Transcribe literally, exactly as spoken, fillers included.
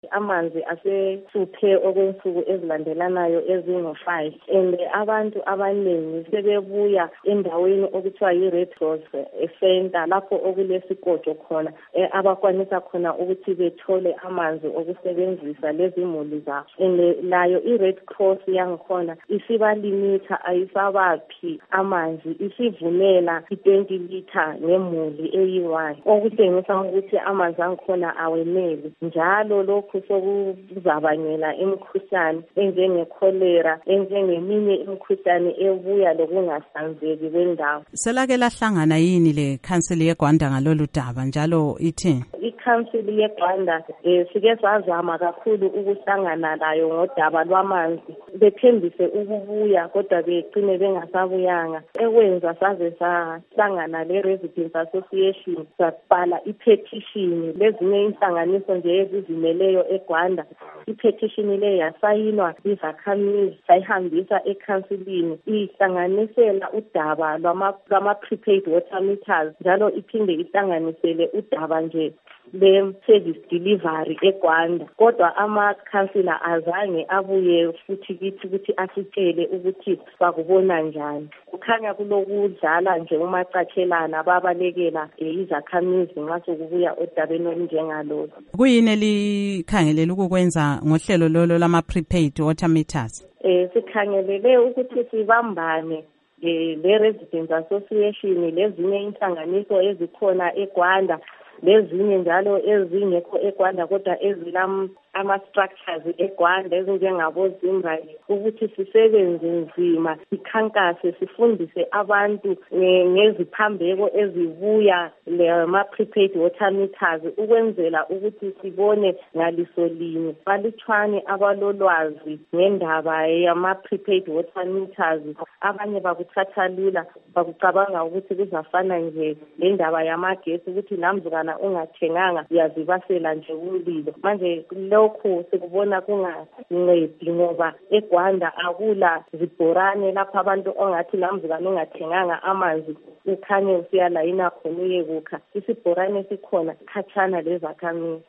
amanzi asehluphe okwensuku ezilandelanayo ezingo-five and abantu abaningi sebebuya endaweni okuthiwa yi-Red Cross Center lapho okulesikotsho khona abakwanisa khona ukuthi bethole amanzi okusebenzisa lezimuli zabo. And layo i-Red Cross yangikhona isibalimita ayisabaphi amanzi, isivumela i-twenty litre ngemuli eyi-one okutshengisa ukuthi amanzi angikhona awenele. Njalo lokhu sokuzabangela imikhuhlane enjenge-cholera, enjengeminye imikhuhlane ebuya lokungahlanzeki kwendawo. Selake lahlangana yini le council yeGwanda ngalolu daba njalo ithini? I-council yeGwanda eh, sike sazama kakhulu ukuhlangana layo ngodaba lwamanzi. Bethembise ukubuya kodwa begcine bengasabuyanga. Ekwenza saze sahlangana le-Residents Association sabhala i-petition lezinye inhlanganiso nje ezizimeleyo eGwanda. I-petition le yasayinwa izakhamizi sayihambisa ekhansilini ihlanganisela udaba lwama-prepaid water meters njalo iphinde ihlanganisele udaba nje le-service delivery eGwanda. Kodwa amakhansila azange abuye futhi kithi ukuthi asitshele ukuthi bakubona njani. Kukhanya kulokudlala nje umacatshelana babalekela izakhamizi nxa sokubuya odabeni olunjengalolu. Kuyini elikhangelela ukukwenza ngohlelo lolo lama-prepaid water meters? Eh sikhangelele ukuthi sibambane le-Residents Association lezinye inhlanganiso ezikhona eGwanda lezinye njalo ezingekho eGwanda kodwa ezilam ama-structures eGwanda ezinjengabo Zimbabwe ukuthi sisebenze nzima sikhankase sifundise abantu ngeziphambeko ezibuya lema-prepaid water meters ukwenzela ukuthi sibone ngaliso linye balutshwane abalolwazi ngendaba yama-prepaid water meters. Abanye bakuthatha lula bakucabanga ukuthi kuzafana nje lendaba yamagesi ukuthi namzukana ungathenganga uyazibasela nje umlilo. Manje lokho sikubona kungancedi ngoba eGwanda akula zibhorane lapha abantu ongathi namzukana ungathenganga amanzi ukhanye usiyalayina khona uye kukha. Isibhorane sikhona khatshana lezakhamizi.